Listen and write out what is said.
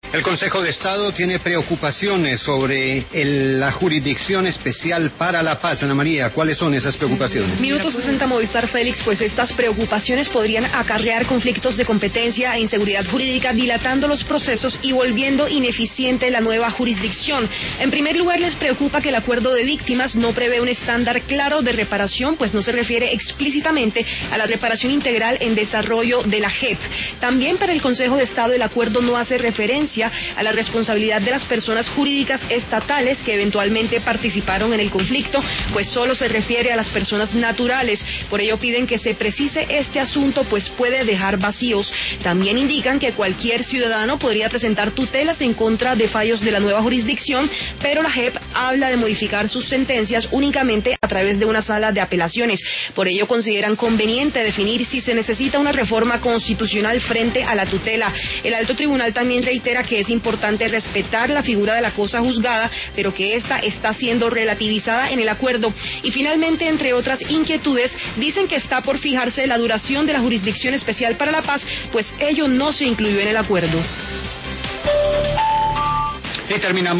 El Consejo de Estado tiene preocupaciones sobre la Jurisdicción Especial para la Paz. Ana María, ¿cuáles son esas preocupaciones? Minuto 60 Movistar Félix, pues estas preocupaciones podrían acarrear conflictos de competencia e inseguridad jurídica, dilatando los procesos y volviendo ineficiente la nueva jurisdicción. En primer lugar, les preocupa que el acuerdo de víctimas no prevé un estándar claro de reparación, pues no se refiere explícitamente a la reparación integral en desarrollo de la JEP. También para el Consejo de Estado el acuerdo no hace referencia a la responsabilidad de las personas jurídicas estatales que eventualmente participaron en el conflicto, pues solo se refiere a las personas naturales. Por ello piden que se precise este asunto, pues puede dejar vacíos. También indican que cualquier ciudadano podría presentar tutelas en contra de fallos de la nueva jurisdicción, pero la JEP habla de modificar sus sentencias únicamente a través de una sala de apelaciones. Por ello consideran conveniente definir si se necesita una reforma constitucional frente a la tutela. El alto tribunal también reitera que es importante respetar la figura de la cosa juzgada, pero que esta está siendo relativizada en el acuerdo. Y finalmente, entre otras inquietudes, dicen que está por fijarse la duración de la Jurisdicción Especial para la Paz, pues ello no se incluyó en el acuerdo. Y terminamos